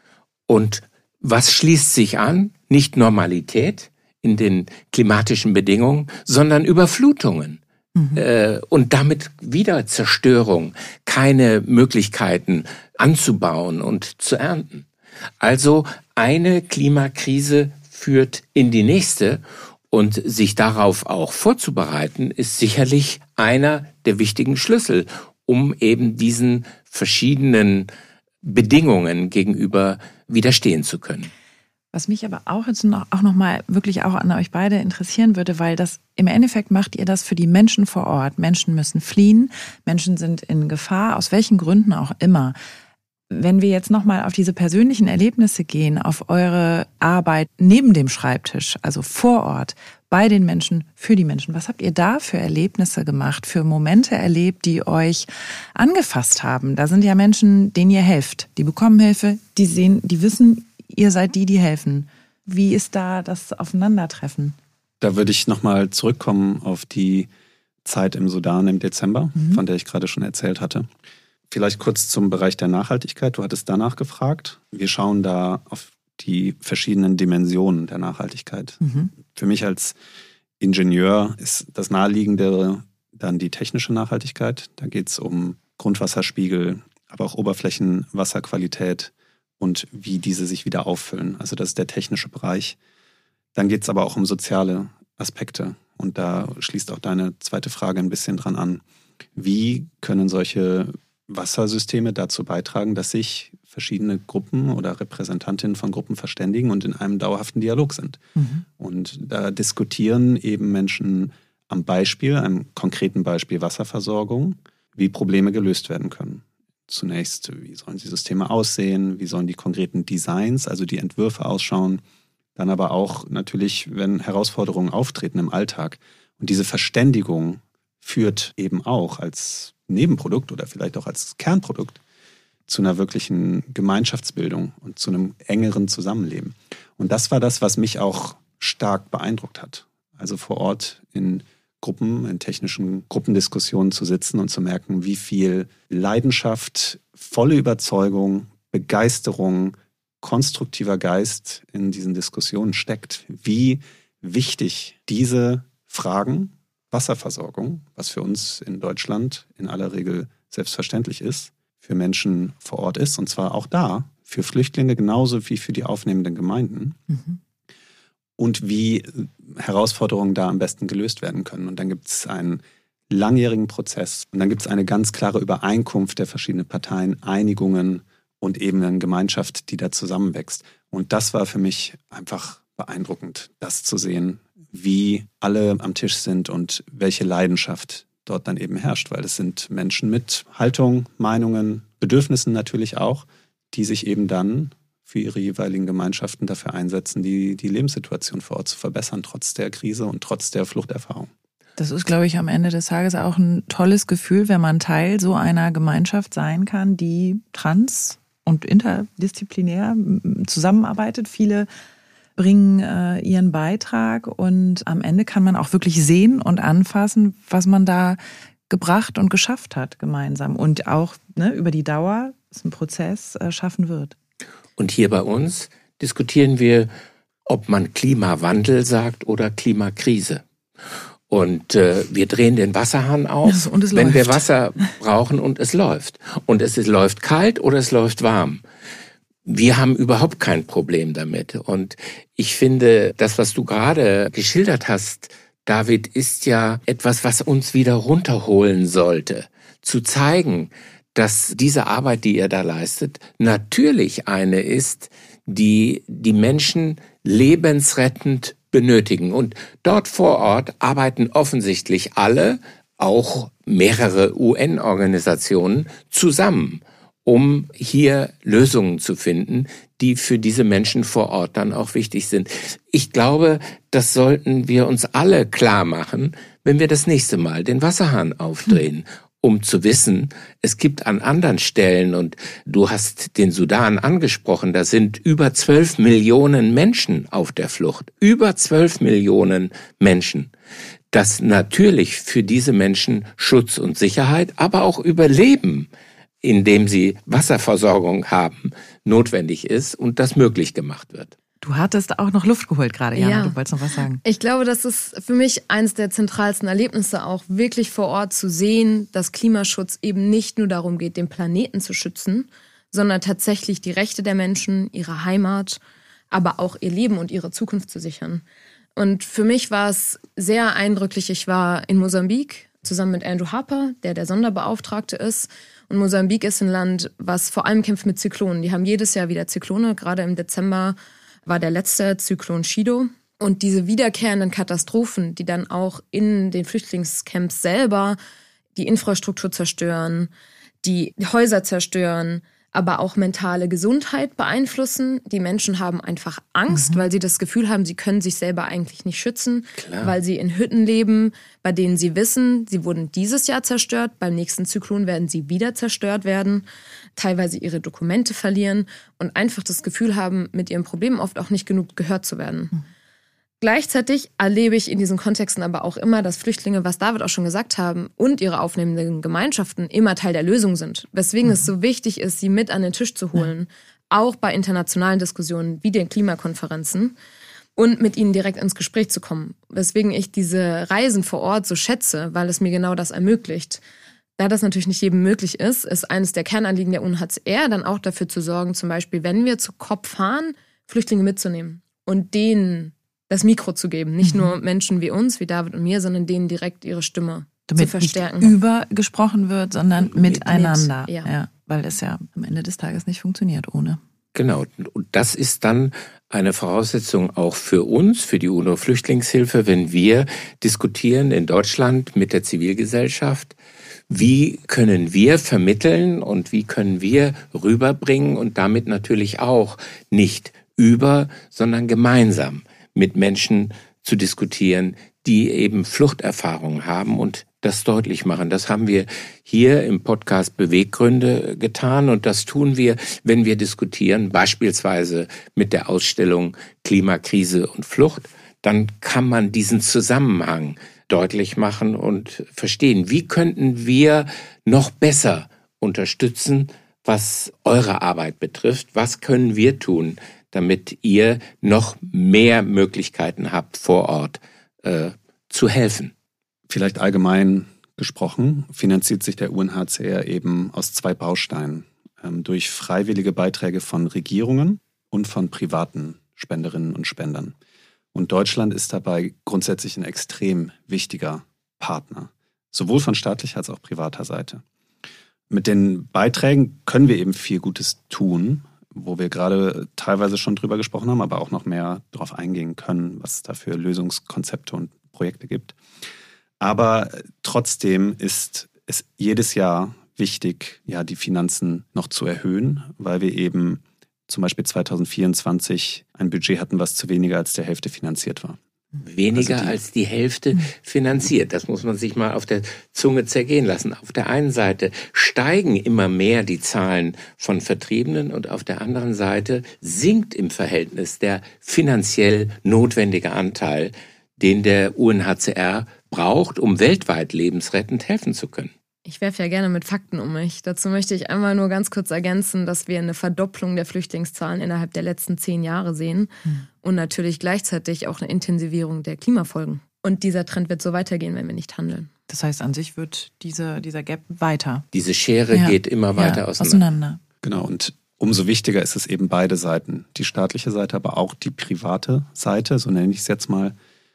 Und was schließt sich an? Nicht Normalität in den klimatischen Bedingungen, sondern Überflutungen. Mhm. Äh, und damit wieder Zerstörung, keine Möglichkeiten anzubauen und zu ernten. Also eine Klimakrise führt in die nächste. Und sich darauf auch vorzubereiten, ist sicherlich einer der wichtigen Schlüssel, um eben diesen verschiedenen Bedingungen gegenüber widerstehen zu können. Was mich aber auch jetzt noch, auch noch mal wirklich auch an euch beide interessieren würde, weil das im Endeffekt macht ihr das für die Menschen vor Ort. Menschen müssen fliehen, Menschen sind in Gefahr, aus welchen Gründen auch immer. Wenn wir jetzt noch mal auf diese persönlichen Erlebnisse gehen, auf eure Arbeit neben dem Schreibtisch, also vor Ort, bei den Menschen, für die Menschen. Was habt ihr da für Erlebnisse gemacht, für Momente erlebt, die euch angefasst haben? Da sind ja Menschen, denen ihr helft. Die bekommen Hilfe, die sehen, die wissen, ihr seid die, die helfen. Wie ist da das Aufeinandertreffen? Da würde ich nochmal zurückkommen auf die Zeit im Sudan im Dezember, mhm. von der ich gerade schon erzählt hatte. Vielleicht kurz zum Bereich der Nachhaltigkeit. Du hattest danach gefragt. Wir schauen da auf die verschiedenen Dimensionen der Nachhaltigkeit. Mhm. Für mich als Ingenieur ist das Naheliegendere dann die technische Nachhaltigkeit. Da geht es um Grundwasserspiegel, aber auch Oberflächenwasserqualität und wie diese sich wieder auffüllen. Also das ist der technische Bereich. Dann geht es aber auch um soziale Aspekte. Und da schließt auch deine zweite Frage ein bisschen dran an. Wie können solche Wassersysteme dazu beitragen, dass sich verschiedene Gruppen oder Repräsentantinnen von Gruppen verständigen und in einem dauerhaften Dialog sind. Mhm. Und da diskutieren eben Menschen am Beispiel, einem konkreten Beispiel Wasserversorgung, wie Probleme gelöst werden können. Zunächst, wie sollen die Systeme aussehen, wie sollen die konkreten Designs, also die Entwürfe ausschauen, dann aber auch natürlich, wenn Herausforderungen auftreten im Alltag. Und diese Verständigung führt eben auch als Nebenprodukt oder vielleicht auch als Kernprodukt zu einer wirklichen Gemeinschaftsbildung und zu einem engeren Zusammenleben. Und das war das, was mich auch stark beeindruckt hat. Also vor Ort in Gruppen, in technischen Gruppendiskussionen zu sitzen und zu merken, wie viel Leidenschaft, volle Überzeugung, Begeisterung, konstruktiver Geist in diesen Diskussionen steckt. Wie wichtig diese Fragen, Wasserversorgung, was für uns in Deutschland in aller Regel selbstverständlich ist, für Menschen vor Ort ist, und zwar auch da, für Flüchtlinge genauso wie für die aufnehmenden Gemeinden. Mhm. Und wie Herausforderungen da am besten gelöst werden können. Und dann gibt es einen langjährigen Prozess und dann gibt es eine ganz klare Übereinkunft der verschiedenen Parteien, Einigungen und eben eine Gemeinschaft, die da zusammenwächst. Und das war für mich einfach beeindruckend, das zu sehen, wie alle am Tisch sind und welche Leidenschaft dort dann eben herrscht, weil es sind Menschen mit Haltung, Meinungen, Bedürfnissen natürlich auch, die sich eben dann für ihre jeweiligen Gemeinschaften dafür einsetzen, die, die Lebenssituation vor Ort zu verbessern, trotz der Krise und trotz der Fluchterfahrung. Das ist, glaube ich, am Ende des Tages auch ein tolles Gefühl, wenn man Teil so einer Gemeinschaft sein kann, die trans- und interdisziplinär zusammenarbeitet. Viele bringen äh, ihren Beitrag und am Ende kann man auch wirklich sehen und anfassen, was man da gebracht und geschafft hat gemeinsam und auch ne, über die Dauer, ist ein Prozess, äh, schaffen wird. Und hier bei uns diskutieren wir, ob man Klimawandel sagt oder Klimakrise. Und äh, wir drehen den Wasserhahn auf, und es wenn läuft. wir Wasser brauchen und es läuft. Und es ist, läuft kalt oder es läuft warm. Wir haben überhaupt kein Problem damit. Und ich finde, das, was du gerade geschildert hast, David, ist ja etwas, was uns wieder runterholen sollte. Zu zeigen, dass diese Arbeit, die ihr da leistet, natürlich eine ist, die die Menschen lebensrettend benötigen. Und dort vor Ort arbeiten offensichtlich alle, auch mehrere U N-Organisationen, zusammen, um hier Lösungen zu finden, die für diese Menschen vor Ort dann auch wichtig sind. Ich glaube, das sollten wir uns alle klar machen, wenn wir das nächste Mal den Wasserhahn aufdrehen, um zu wissen, es gibt an anderen Stellen, und du hast den Sudan angesprochen, da sind über zwölf Millionen Menschen auf der Flucht. Über zwölf Millionen Menschen. Dass natürlich für diese Menschen Schutz und Sicherheit, aber auch Überleben, indem sie Wasserversorgung haben, notwendig ist und das möglich gemacht wird. Du hattest auch noch Luft geholt gerade, Jana. Ja. Du wolltest noch was sagen. Ich glaube, das ist für mich eines der zentralsten Erlebnisse, auch wirklich vor Ort zu sehen, dass Klimaschutz eben nicht nur darum geht, den Planeten zu schützen, sondern tatsächlich die Rechte der Menschen, ihre Heimat, aber auch ihr Leben und ihre Zukunft zu sichern. Und für mich war es sehr eindrücklich. Ich war in Mosambik zusammen mit Andrew Harper, der der Sonderbeauftragte ist. Und Mosambik ist ein Land, was vor allem kämpft mit Zyklonen. Die haben jedes Jahr wieder Zyklone. Gerade im Dezember war der letzte Zyklon Chido. Und diese wiederkehrenden Katastrophen, die dann auch in den Flüchtlingscamps selber die Infrastruktur zerstören, die Häuser zerstören, aber auch mentale Gesundheit beeinflussen. Die Menschen haben einfach Angst, mhm. weil sie das Gefühl haben, sie können sich selber eigentlich nicht schützen, Klar. weil sie in Hütten leben, bei denen sie wissen, sie wurden dieses Jahr zerstört, beim nächsten Zyklon werden sie wieder zerstört werden, teilweise ihre Dokumente verlieren und einfach das Gefühl haben, mit ihren Problemen oft auch nicht genug gehört zu werden. Mhm. Gleichzeitig erlebe ich in diesen Kontexten aber auch immer, dass Flüchtlinge, was David auch schon gesagt haben, und ihre aufnehmenden Gemeinschaften immer Teil der Lösung sind. Weswegen mhm. es so wichtig ist, sie mit an den Tisch zu holen, ja. auch bei internationalen Diskussionen wie den Klimakonferenzen und mit ihnen direkt ins Gespräch zu kommen. Weswegen ich diese Reisen vor Ort so schätze, weil es mir genau das ermöglicht. Da das natürlich nicht jedem möglich ist, ist eines der Kernanliegen der U N H C R dann auch dafür zu sorgen, zum Beispiel, wenn wir zu COP fahren, Flüchtlinge mitzunehmen und denen das Mikro zu geben. Nicht mhm. nur Menschen wie uns, wie David und mir, sondern denen direkt ihre Stimme Damit zu verstärken. Nicht über gesprochen wird, sondern mit, miteinander. Mit, ja. Ja, weil das ja am Ende des Tages nicht funktioniert ohne. Genau. Und das ist dann eine Voraussetzung auch für uns, für die UNO-Flüchtlingshilfe, wenn wir diskutieren in Deutschland mit der Zivilgesellschaft, wie können wir vermitteln und wie können wir rüberbringen und damit natürlich auch nicht über, sondern gemeinsam mit Menschen zu diskutieren, die eben Fluchterfahrungen haben und das deutlich machen. Das haben wir hier im Podcast Beweggründe getan und das tun wir, wenn wir diskutieren, beispielsweise mit der Ausstellung Klimakrise und Flucht. Dann kann man diesen Zusammenhang deutlich machen und verstehen. Wie könnten wir noch besser unterstützen, was eure Arbeit betrifft? Was können wir tun, damit ihr noch mehr Möglichkeiten habt, vor Ort äh, zu helfen? Vielleicht allgemein gesprochen, finanziert sich der U N H C R eben aus zwei Bausteinen. Ähm, durch freiwillige Beiträge von Regierungen und von privaten Spenderinnen und Spendern. Und Deutschland ist dabei grundsätzlich ein extrem wichtiger Partner, sowohl von staatlicher als auch privater Seite. Mit den Beiträgen können wir eben viel Gutes tun, wo wir gerade teilweise schon drüber gesprochen haben, aber auch noch mehr darauf eingehen können, was es da für Lösungskonzepte und Projekte gibt. Aber trotzdem ist es jedes Jahr wichtig, ja, die Finanzen noch zu erhöhen, weil wir eben zum Beispiel zwanzig vierundzwanzig ein Budget hatten, was zu weniger als der Hälfte finanziert war. Weniger also die, als die Hälfte finanziert. Das muss man sich mal auf der Zunge zergehen lassen. Auf der einen Seite steigen immer mehr die Zahlen von Vertriebenen und auf der anderen Seite sinkt im Verhältnis der finanziell notwendige Anteil, den der U N H C R braucht, um weltweit lebensrettend helfen zu können. Ich werfe ja gerne mit Fakten um mich. Dazu möchte ich einmal nur ganz kurz ergänzen, dass wir eine Verdopplung der Flüchtlingszahlen innerhalb der letzten zehn Jahre sehen mhm. und natürlich gleichzeitig auch eine Intensivierung der Klimafolgen. Und dieser Trend wird so weitergehen, wenn wir nicht handeln. Das heißt, an sich wird diese, dieser Gap weiter. Diese Schere ja. geht immer weiter ja, auseinander. auseinander. Genau, und umso wichtiger ist es eben beide Seiten. Die staatliche Seite, aber auch die private Seite, so nenne ich es jetzt mal,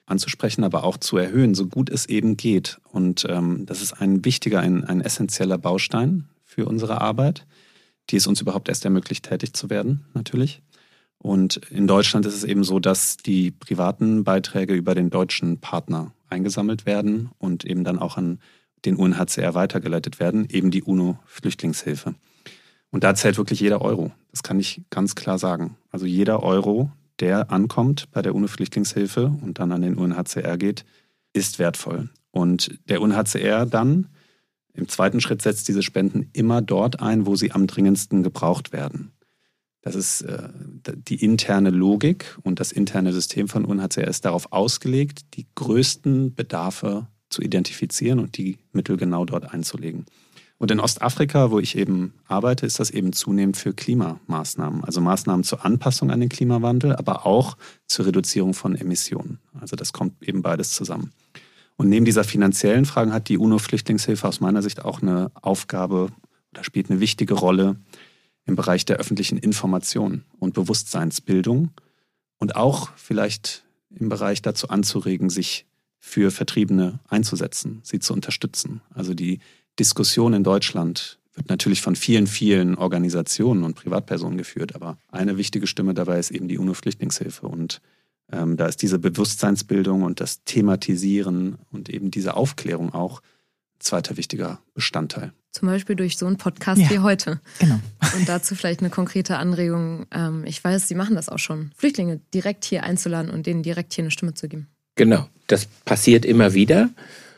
anzusprechen, aber auch zu erhöhen, so gut es eben geht. Und ähm, das ist ein wichtiger, ein, ein essentieller Baustein für unsere Arbeit, die es uns überhaupt erst ermöglicht, tätig zu werden, natürlich. Und in Deutschland ist es eben so, dass die privaten Beiträge über den deutschen Partner eingesammelt werden und eben dann auch an den U N H C R weitergeleitet werden, eben die UNO-Flüchtlingshilfe. Und da zählt wirklich jeder Euro. Das kann ich ganz klar sagen. Also jeder Euro, der ankommt bei der UNO-Flüchtlingshilfe und dann an den U N H C R geht, ist wertvoll. Und der U N H C R dann im zweiten Schritt setzt diese Spenden immer dort ein, wo sie am dringendsten gebraucht werden. Das ist äh, die interne Logik und das interne System von U N H C R ist darauf ausgelegt, die größten Bedarfe zu identifizieren und die Mittel genau dort einzulegen. Und in Ostafrika, wo ich eben arbeite, ist das eben zunehmend für Klimamaßnahmen, also Maßnahmen zur Anpassung an den Klimawandel, aber auch zur Reduzierung von Emissionen. Also das kommt eben beides zusammen. Und neben dieser finanziellen Fragen hat die UNO-Flüchtlingshilfe aus meiner Sicht auch eine Aufgabe oder spielt eine wichtige Rolle im Bereich der öffentlichen Information und Bewusstseinsbildung und auch vielleicht im Bereich dazu anzuregen, sich für Vertriebene einzusetzen, sie zu unterstützen. Also die Diskussion in Deutschland wird natürlich von vielen, vielen Organisationen und Privatpersonen geführt, aber eine wichtige Stimme dabei ist eben die UNO-Flüchtlingshilfe und ähm, da ist diese Bewusstseinsbildung und das Thematisieren und eben diese Aufklärung auch ein zweiter wichtiger Bestandteil. Zum Beispiel durch so einen Podcast ja, wie heute. Genau. Und dazu vielleicht eine konkrete Anregung. Ich weiß, Sie machen das auch schon. Flüchtlinge direkt hier einzuladen und denen direkt hier eine Stimme zu geben. Genau, das passiert immer wieder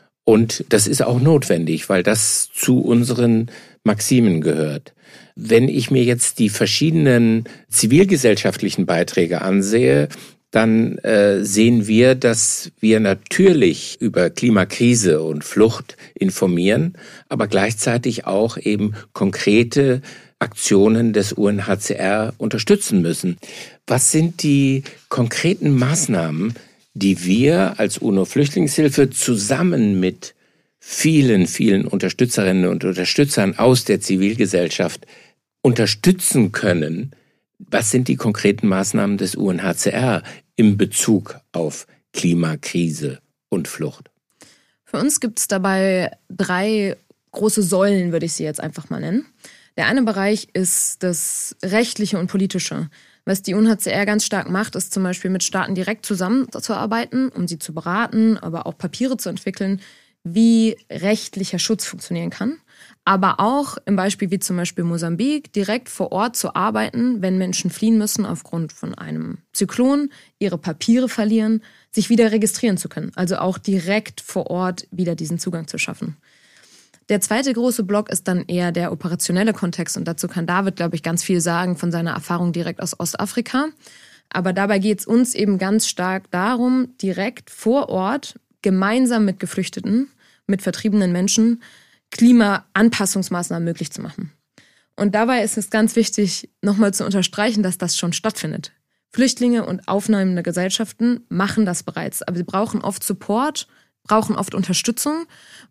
und das ist auch notwendig, weil das zu unseren Maximen gehört. Wenn ich mir jetzt die verschiedenen zivilgesellschaftlichen Beiträge ansehe, dann äh, sehen wir, dass wir natürlich über Klimakrise und Flucht informieren, aber gleichzeitig auch eben konkrete Aktionen des U N H C R unterstützen müssen. Was sind die konkreten Maßnahmen, die wir als UNO-Flüchtlingshilfe zusammen mit vielen, vielen Unterstützerinnen und Unterstützern aus der Zivilgesellschaft unterstützen können? Was sind die konkreten Maßnahmen des U N H C R in Bezug auf Klimakrise und Flucht? Für uns gibt es dabei drei große Säulen, würde ich sie jetzt einfach mal nennen. Der eine Bereich ist das Rechtliche und Politische. Was die U N H C R ganz stark macht, ist zum Beispiel mit Staaten direkt zusammenzuarbeiten, um sie zu beraten, aber auch Papiere zu entwickeln, wie rechtlicher Schutz funktionieren kann. Aber auch im Beispiel wie zum Beispiel Mosambik, direkt vor Ort zu arbeiten, wenn Menschen fliehen müssen aufgrund von einem Zyklon, ihre Papiere verlieren, sich wieder registrieren zu können. Also auch direkt vor Ort wieder diesen Zugang zu schaffen. Der zweite große Block ist dann eher der operationelle Kontext und dazu kann David, glaube ich, ganz viel sagen von seiner Erfahrung direkt aus Ostafrika. Aber dabei geht es uns eben ganz stark darum, direkt vor Ort gemeinsam mit Geflüchteten, mit vertriebenen Menschen Klimaanpassungsmaßnahmen möglich zu machen. Und dabei ist es ganz wichtig, nochmal zu unterstreichen, dass das schon stattfindet. Flüchtlinge und aufnehmende Gesellschaften machen das bereits, aber sie brauchen oft Support, brauchen oft Unterstützung,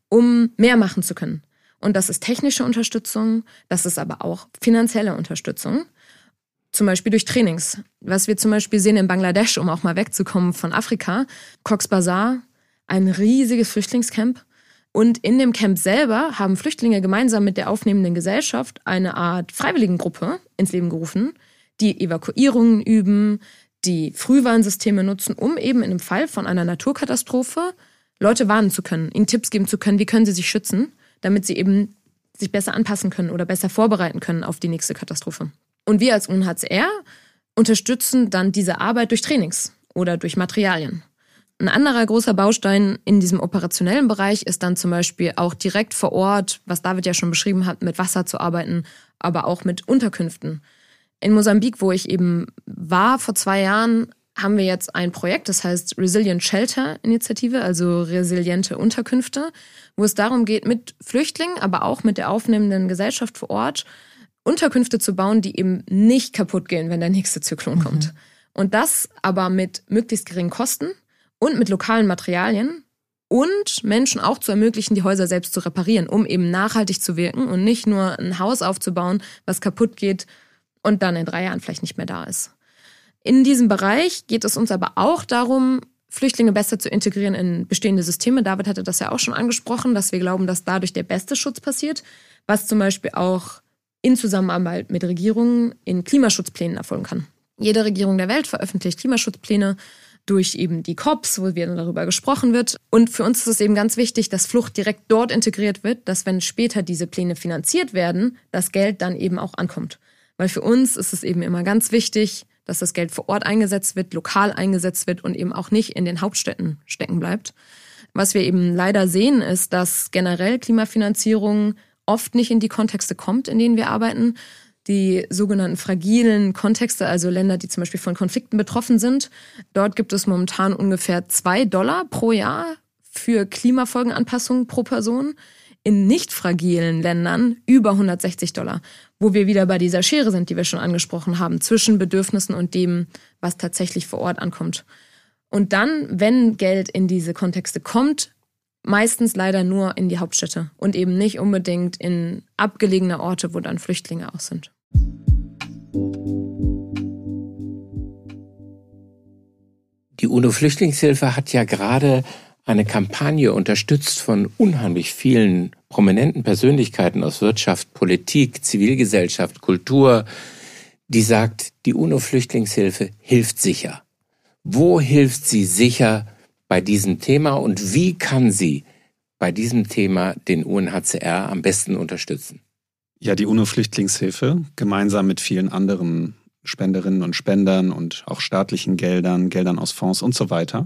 um mehr machen zu können. Und das ist technische Unterstützung, das ist aber auch finanzielle Unterstützung. Zum Beispiel durch Trainings. Was wir zum Beispiel sehen in Bangladesch, um auch mal wegzukommen von Afrika, Cox's Bazar, ein riesiges Flüchtlingscamp. Und in dem Camp selber haben Flüchtlinge gemeinsam mit der aufnehmenden Gesellschaft eine Art Freiwilligengruppe ins Leben gerufen, die Evakuierungen üben, die Frühwarnsysteme nutzen, um eben in dem Fall von einer Naturkatastrophe Leute warnen zu können, ihnen Tipps geben zu können, wie können sie sich schützen, damit sie eben sich besser anpassen können oder besser vorbereiten können auf die nächste Katastrophe. Und wir als U N H C R unterstützen dann diese Arbeit durch Trainings oder durch Materialien. Ein anderer großer Baustein in diesem operationellen Bereich ist dann zum Beispiel auch direkt vor Ort, was David ja schon beschrieben hat, mit Wasser zu arbeiten, aber auch mit Unterkünften. In Mosambik, wo ich eben war vor zwei Jahren, haben wir jetzt ein Projekt, das heißt Resilient Shelter Initiative, also resiliente Unterkünfte, wo es darum geht, mit Flüchtlingen, aber auch mit der aufnehmenden Gesellschaft vor Ort Unterkünfte zu bauen, die eben nicht kaputt gehen, wenn der nächste Zyklon mhm. kommt. Und das aber mit möglichst geringen Kosten und mit lokalen Materialien und Menschen auch zu ermöglichen, die Häuser selbst zu reparieren, um eben nachhaltig zu wirken und nicht nur ein Haus aufzubauen, was kaputt geht und dann in drei Jahren vielleicht nicht mehr da ist. In diesem Bereich geht es uns aber auch darum, Flüchtlinge besser zu integrieren in bestehende Systeme. David hatte das ja auch schon angesprochen, dass wir glauben, dass dadurch der beste Schutz passiert, was zum Beispiel auch in Zusammenarbeit mit Regierungen in Klimaschutzplänen erfolgen kann. Jede Regierung der Welt veröffentlicht Klimaschutzpläne durch eben die C O Ps, wo dann darüber gesprochen wird. Und für uns ist es eben ganz wichtig, dass Flucht direkt dort integriert wird, dass wenn später diese Pläne finanziert werden, das Geld dann eben auch ankommt. Weil für uns ist es eben immer ganz wichtig, dass das Geld vor Ort eingesetzt wird, lokal eingesetzt wird und eben auch nicht in den Hauptstädten stecken bleibt. Was wir eben leider sehen, ist, dass generell Klimafinanzierung oft nicht in die Kontexte kommt, in denen wir arbeiten. Die sogenannten fragilen Kontexte, also Länder, die zum Beispiel von Konflikten betroffen sind. Dort gibt es momentan ungefähr zwei Dollar pro Jahr für Klimafolgenanpassungen pro Person. In nicht fragilen Ländern über hundertsechzig Dollar, wo wir wieder bei dieser Schere sind, die wir schon angesprochen haben, zwischen Bedürfnissen und dem, was tatsächlich vor Ort ankommt. Und dann, wenn Geld in diese Kontexte kommt, meistens leider nur in die Hauptstädte und eben nicht unbedingt in abgelegene Orte, wo dann Flüchtlinge auch sind. Die UNO-Flüchtlingshilfe hat ja gerade eine Kampagne unterstützt von unheimlich vielen prominenten Persönlichkeiten aus Wirtschaft, Politik, Zivilgesellschaft, Kultur, die sagt, die UNO-Flüchtlingshilfe hilft sicher. Wo hilft sie sicher bei diesem Thema und wie kann sie bei diesem Thema den U N H C R am besten unterstützen? Ja, die UNO-Flüchtlingshilfe gemeinsam mit vielen anderen Spenderinnen und Spendern und auch staatlichen Geldern, Geldern aus Fonds und so weiter,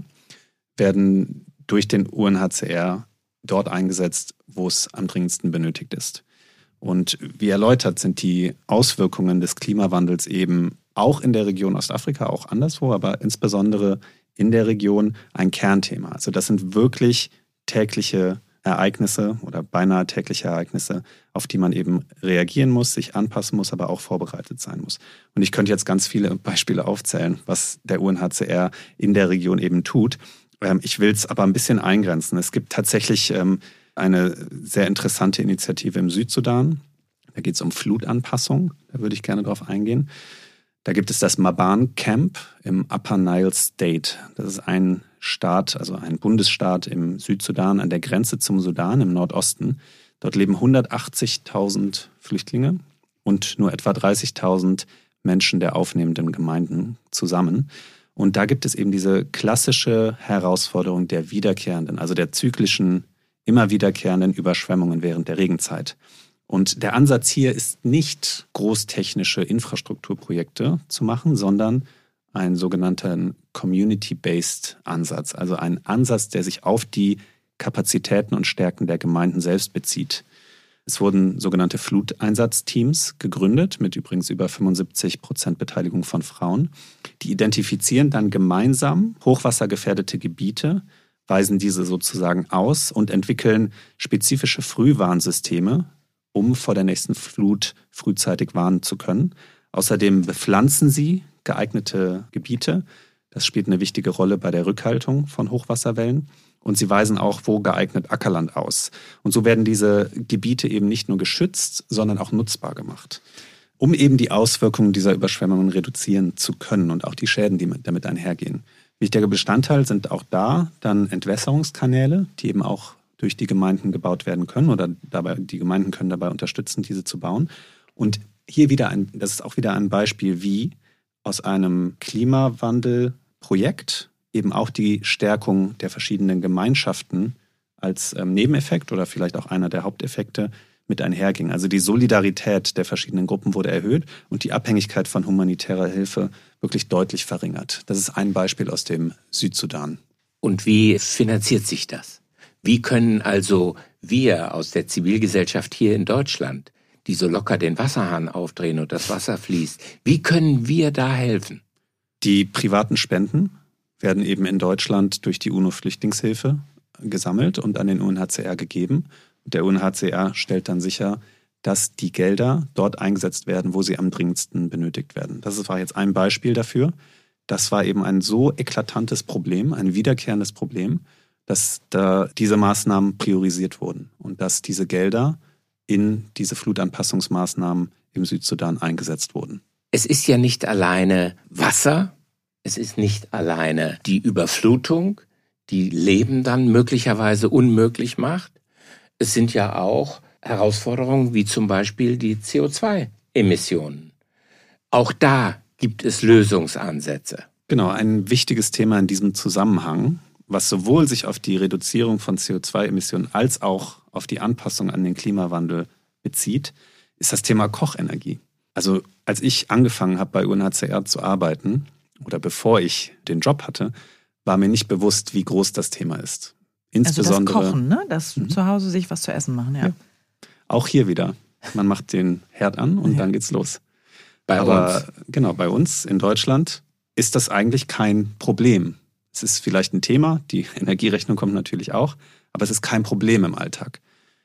werden durch den U N H C R dort eingesetzt, wo es am dringendsten benötigt ist. Und wie erläutert sind die Auswirkungen des Klimawandels eben auch in der Region Ostafrika, auch anderswo, aber insbesondere in der Region ein Kernthema. Also das sind wirklich tägliche Ereignisse oder beinahe tägliche Ereignisse, auf die man eben reagieren muss, sich anpassen muss, aber auch vorbereitet sein muss. Und ich könnte jetzt ganz viele Beispiele aufzählen, was der U N H C R in der Region eben tut. Ich will es aber ein bisschen eingrenzen. Es gibt tatsächlich eine sehr interessante Initiative im Südsudan. Da geht es um Flutanpassung. Da würde ich gerne drauf eingehen. Da gibt es das Maban Camp im Upper Nile State. Das ist ein Staat, also ein Bundesstaat im Südsudan an der Grenze zum Sudan im Nordosten. Dort leben hundertachtzigtausend Flüchtlinge und nur etwa dreißigtausend Menschen der aufnehmenden Gemeinden zusammen. Und da gibt es eben diese klassische Herausforderung der wiederkehrenden, also der zyklischen, immer wiederkehrenden Überschwemmungen während der Regenzeit. Und der Ansatz hier ist nicht großtechnische Infrastrukturprojekte zu machen, sondern einen sogenannten Community-Based Ansatz, also ein Ansatz, der sich auf die Kapazitäten und Stärken der Gemeinden selbst bezieht. Es wurden sogenannte Fluteinsatzteams gegründet, mit übrigens über fünfundsiebzig Prozent Beteiligung von Frauen. Die identifizieren dann gemeinsam hochwassergefährdete Gebiete, weisen diese sozusagen aus und entwickeln spezifische Frühwarnsysteme, um vor der nächsten Flut frühzeitig warnen zu können. Außerdem bepflanzen sie geeignete Gebiete. Das spielt eine wichtige Rolle bei der Rückhaltung von Hochwasserwellen. Und sie weisen auch wo geeignet Ackerland aus. Und so werden diese Gebiete eben nicht nur geschützt, sondern auch nutzbar gemacht, um eben die Auswirkungen dieser Überschwemmungen reduzieren zu können und auch die Schäden, die damit einhergehen. Wichtiger Bestandteil sind auch da dann Entwässerungskanäle, die eben auch durch die Gemeinden gebaut werden können oder dabei, die Gemeinden können dabei unterstützen, diese zu bauen. Und hier wieder ein, das ist auch wieder ein Beispiel, wie aus einem Klimawandelprojekt eben auch die Stärkung der verschiedenen Gemeinschaften als ähm, Nebeneffekt oder vielleicht auch einer der Haupteffekte mit einherging. Also die Solidarität der verschiedenen Gruppen wurde erhöht und die Abhängigkeit von humanitärer Hilfe wirklich deutlich verringert. Das ist ein Beispiel aus dem Südsudan. Und wie finanziert sich das? Wie können also wir aus der Zivilgesellschaft hier in Deutschland, die so locker den Wasserhahn aufdrehen und das Wasser fließt, wie können wir da helfen? Die privaten Spenden werden eben in Deutschland durch die UNO-Flüchtlingshilfe gesammelt und an den U N H C R gegeben. Und der U N H C R stellt dann sicher, dass die Gelder dort eingesetzt werden, wo sie am dringendsten benötigt werden. Das war jetzt ein Beispiel dafür. Das war eben ein so eklatantes Problem, ein wiederkehrendes Problem, dass da diese Maßnahmen priorisiert wurden und dass diese Gelder in diese Flutanpassungsmaßnahmen im Südsudan eingesetzt wurden. Es ist ja nicht alleine Wasser, Es ist nicht alleine die Überflutung, die Leben dann möglicherweise unmöglich macht. Es sind ja auch Herausforderungen wie zum Beispiel die C O zwei Emissionen. Auch da gibt es Lösungsansätze. Genau, ein wichtiges Thema in diesem Zusammenhang, was sowohl sich auf die Reduzierung von C O zwei Emissionen als auch auf die Anpassung an den Klimawandel bezieht, ist das Thema Kochenergie. Also als ich angefangen habe, bei U N H C R zu arbeiten oder bevor ich den Job hatte, war mir nicht bewusst, wie groß das Thema ist. Insbesondere also das Kochen, ne? Das mhm. zu Hause sich was zu essen machen, ja. ja. Auch hier wieder. Man macht den Herd an und ja. dann geht's los. Bei Aber uns. genau, bei uns in Deutschland ist das eigentlich kein Problem. Es ist vielleicht ein Thema, die Energierechnung kommt natürlich auch, aber es ist kein Problem im Alltag.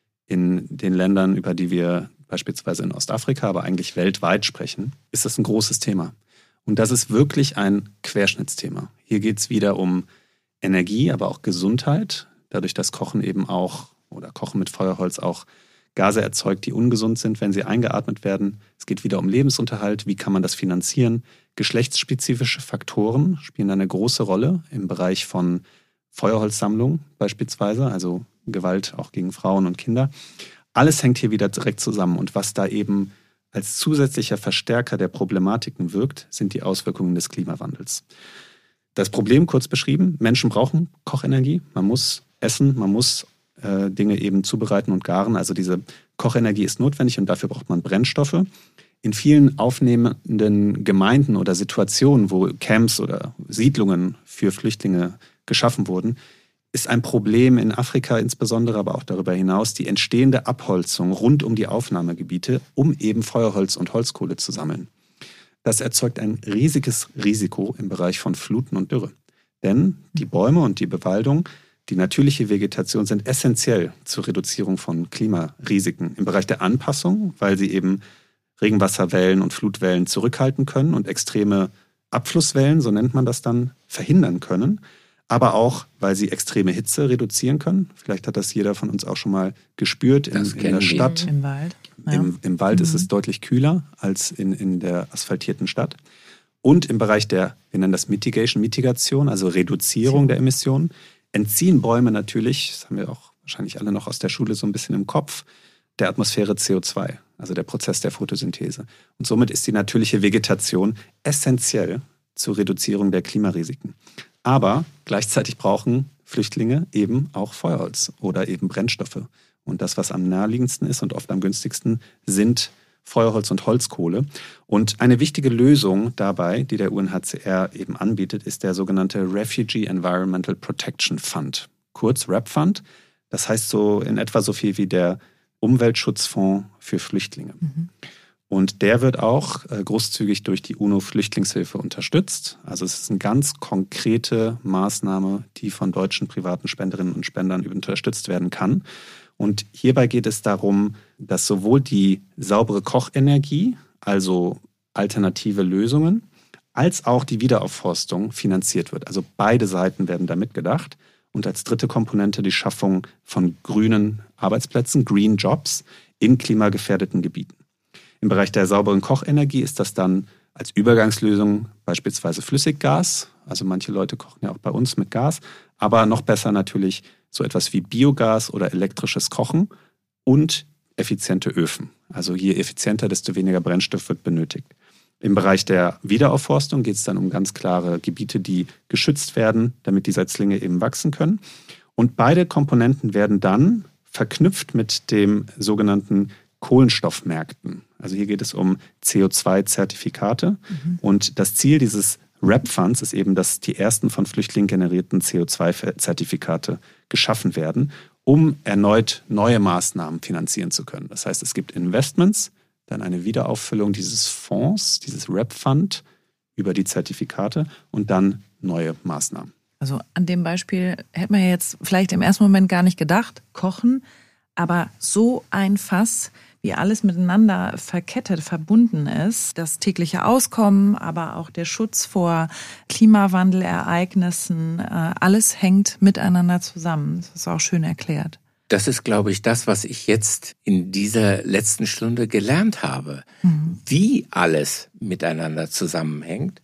In den Ländern, über die wir beispielsweise in Ostafrika, aber eigentlich weltweit sprechen, ist das ein großes Thema. Und das ist wirklich ein Querschnittsthema. Hier geht es wieder um Energie, aber auch Gesundheit, dadurch, dass Kochen eben auch oder Kochen mit Feuerholz auch Gase erzeugt, die ungesund sind, wenn sie eingeatmet werden. Es geht wieder um Lebensunterhalt, wie kann man das finanzieren. Geschlechtsspezifische Faktoren spielen eine große Rolle im Bereich von Feuerholzsammlung beispielsweise, also Gewalt auch gegen Frauen und Kinder. Alles hängt hier wieder direkt zusammen und was da eben als zusätzlicher Verstärker der Problematiken wirkt, sind die Auswirkungen des Klimawandels. Das Problem kurz beschrieben, Menschen brauchen Kochenergie, man muss essen, man muss äh, Dinge eben zubereiten und garen, also diese Kochenergie ist notwendig und dafür braucht man Brennstoffe. In vielen aufnehmenden Gemeinden oder Situationen, wo Camps oder Siedlungen für Flüchtlinge geschaffen wurden, ist ein Problem in Afrika insbesondere, aber auch darüber hinaus, die entstehende Abholzung rund um die Aufnahmegebiete, um eben Feuerholz und Holzkohle zu sammeln. Das erzeugt ein riesiges Risiko im Bereich von Fluten und Dürre. Denn die Bäume und die Bewaldung, die natürliche Vegetation sind essentiell zur Reduzierung von Klimarisiken im Bereich der Anpassung, weil sie eben Regenwasserwellen und Flutwellen zurückhalten können und extreme Abflusswellen, so nennt man das dann, verhindern können. Aber auch, weil sie extreme Hitze reduzieren können. Vielleicht hat das jeder von uns auch schon mal gespürt in, in der Stadt. Im Wald. Ja. Im, im Wald mhm. ist es deutlich kühler als in, in der asphaltierten Stadt. Und im Bereich der, wir nennen das Mitigation, Mitigation, also Reduzierung der Emissionen, entziehen Bäume natürlich, das haben wir auch wahrscheinlich alle noch aus der Schule so ein bisschen im Kopf, der Atmosphäre C O zwei, also der Prozess der Photosynthese. Und somit ist die natürliche Vegetation essentiell zur Reduzierung der Klimarisiken. Aber gleichzeitig brauchen Flüchtlinge eben auch Feuerholz oder eben Brennstoffe. Und das, was am naheliegendsten ist und oft am günstigsten, sind Feuerholz und Holzkohle. Und eine wichtige Lösung dabei, die der U N H C R eben anbietet, ist der sogenannte Refugee Environmental Protection Fund, kurz R E P Fund. Das heißt so in etwa so viel wie der Umweltschutzfonds für Flüchtlinge. Mhm. Und der wird auch äh, großzügig durch die UNO-Flüchtlingshilfe unterstützt. Also es ist eine ganz konkrete Maßnahme, die von deutschen privaten Spenderinnen und Spendern unterstützt werden kann. Und hierbei geht es darum, dass sowohl die saubere Kochenergie, also alternative Lösungen, als auch die Wiederaufforstung finanziert wird. Also beide Seiten werden da mitgedacht. Und als dritte Komponente die Schaffung von grünen Arbeitsplätzen, Green Jobs, in klimagefährdeten Gebieten. Im Bereich der sauberen Kochenergie ist das dann als Übergangslösung beispielsweise Flüssiggas. Also manche Leute kochen ja auch bei uns mit Gas. Aber noch besser natürlich so etwas wie Biogas oder elektrisches Kochen und effiziente Öfen. Also je effizienter, desto weniger Brennstoff wird benötigt. Im Bereich der Wiederaufforstung geht es dann um ganz klare Gebiete, die geschützt werden, damit die Setzlinge eben wachsen können. Und beide Komponenten werden dann verknüpft mit dem sogenannten Kohlenstoffmärkten. Also hier geht es um C O zwei Zertifikate. Mhm. Und das Ziel dieses R E P Funds ist eben, dass die ersten von Flüchtlingen generierten C O zwei Zertifikate geschaffen werden, um erneut neue Maßnahmen finanzieren zu können. Das heißt, es gibt Investments, dann eine Wiederauffüllung dieses Fonds, dieses R E P Fund über die Zertifikate und dann neue Maßnahmen. Also an dem Beispiel hätte man ja jetzt vielleicht im ersten Moment gar nicht gedacht, kochen, aber so ein Fass, wie alles miteinander verkettet, verbunden ist, das tägliche Auskommen, aber auch der Schutz vor Klimawandelereignissen, alles hängt miteinander zusammen. Das ist auch schön erklärt. Das ist, glaube ich, das, was ich jetzt in dieser letzten Stunde gelernt habe, mhm. wie alles miteinander zusammenhängt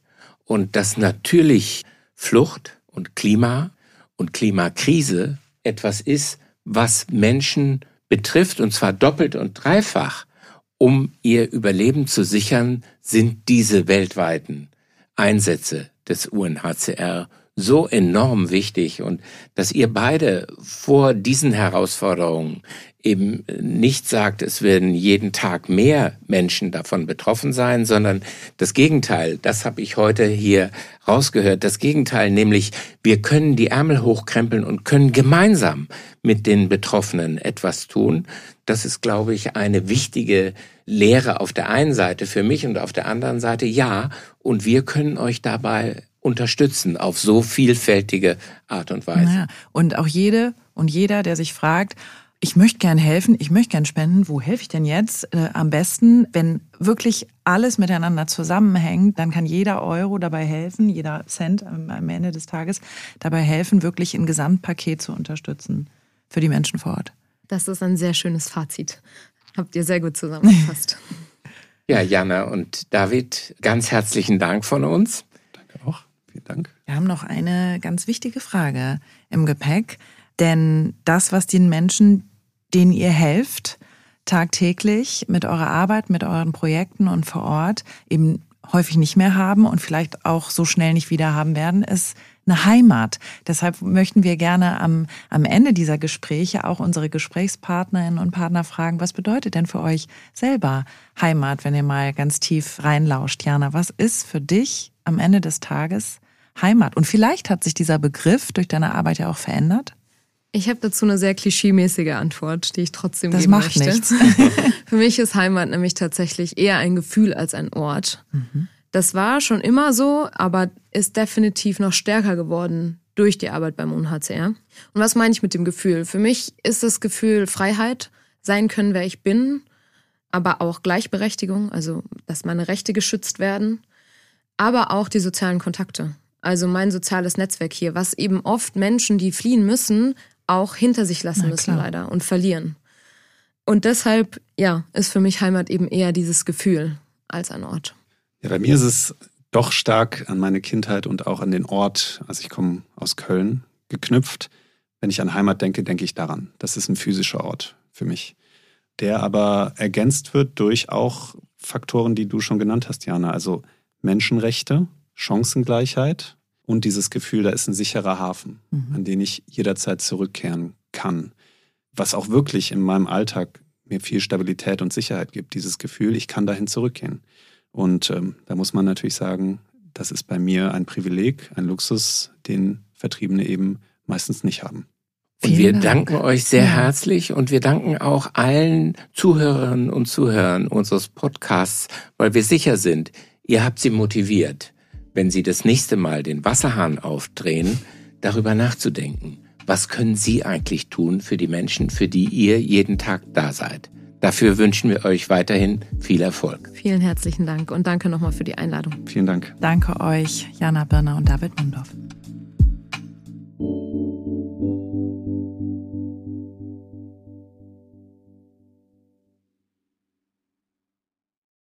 und dass natürlich Flucht und Klima und Klimakrise etwas ist, was Menschen betrifft, und zwar doppelt und dreifach. Um ihr Überleben zu sichern, sind diese weltweiten Einsätze des U N H C R so enorm wichtig, und dass ihr beide vor diesen Herausforderungen eben nicht sagt, es werden jeden Tag mehr Menschen davon betroffen sein, sondern das Gegenteil, das habe ich heute hier rausgehört, das Gegenteil, nämlich wir können die Ärmel hochkrempeln und können gemeinsam mit den Betroffenen etwas tun. Das ist, glaube ich, eine wichtige Lehre auf der einen Seite für mich, und auf der anderen Seite ja, und wir können euch dabei unterstützen auf so vielfältige Art und Weise. Ja, und auch jede und jeder, der sich fragt, ich möchte gern helfen, ich möchte gern spenden, wo helfe ich denn jetzt? Äh, am besten, wenn wirklich alles miteinander zusammenhängt, dann kann jeder Euro dabei helfen, jeder Cent am, am Ende des Tages dabei helfen, wirklich ein Gesamtpaket zu unterstützen für die Menschen vor Ort. Das ist ein sehr schönes Fazit. Habt ihr sehr gut zusammengefasst. Ja, Jana und David, ganz herzlichen Dank von uns. Danke auch. Vielen Dank. Wir haben noch eine ganz wichtige Frage im Gepäck. Denn das, was den Menschen, denen ihr helft, tagtäglich mit eurer Arbeit, mit euren Projekten und vor Ort eben häufig nicht mehr haben und vielleicht auch so schnell nicht wieder haben werden, ist eine Heimat. Deshalb möchten wir gerne am, am Ende dieser Gespräche auch unsere Gesprächspartnerinnen und Partner fragen, was bedeutet denn für euch selber Heimat, wenn ihr mal ganz tief reinlauscht? Jana, was ist für dich am Ende des Tages Heimat? Und vielleicht hat sich dieser Begriff durch deine Arbeit ja auch verändert. Ich habe dazu eine sehr klischeemäßige Antwort, die ich trotzdem das geben macht möchte. Nichts. Für mich ist Heimat nämlich tatsächlich eher ein Gefühl als ein Ort. Mhm. Das war schon immer so, aber ist definitiv noch stärker geworden durch die Arbeit beim U N H C R. Und was meine ich mit dem Gefühl? Für mich ist das Gefühl Freiheit, sein können, wer ich bin, aber auch Gleichberechtigung, also dass meine Rechte geschützt werden, aber auch die sozialen Kontakte. Also mein soziales Netzwerk hier, was eben oft Menschen, die fliehen müssen, auch hinter sich lassen Na, müssen klar. leider und verlieren. Und deshalb, ja, ist für mich Heimat eben eher dieses Gefühl als ein Ort. Ja, bei mir ist es doch stark an meine Kindheit und auch an den Ort, also ich komme aus Köln, geknüpft. Wenn ich an Heimat denke, denke ich daran. Das ist ein physischer Ort für mich, der aber ergänzt wird durch auch Faktoren, die du schon genannt hast, Jana. Also Menschenrechte, Chancengleichheit und dieses Gefühl, da ist ein sicherer Hafen, mhm. an den ich jederzeit zurückkehren kann. Was auch wirklich in meinem Alltag mir viel Stabilität und Sicherheit gibt. Dieses Gefühl, ich kann dahin zurückgehen. Und ähm, da muss man natürlich sagen, das ist bei mir ein Privileg, ein Luxus, den Vertriebene eben meistens nicht haben. Und Vielen wir Dank. danken euch sehr Ja. herzlich, und wir danken auch allen Zuhörerinnen und Zuhörern unseres Podcasts, weil wir sicher sind, ihr habt sie motiviert, wenn sie das nächste Mal den Wasserhahn aufdrehen, darüber nachzudenken. Was können Sie eigentlich tun für die Menschen, für die ihr jeden Tag da seid? Dafür wünschen wir euch weiterhin viel Erfolg. Vielen herzlichen Dank und danke nochmal für die Einladung. Vielen Dank. Danke euch, Jana Birner und David Mondorf.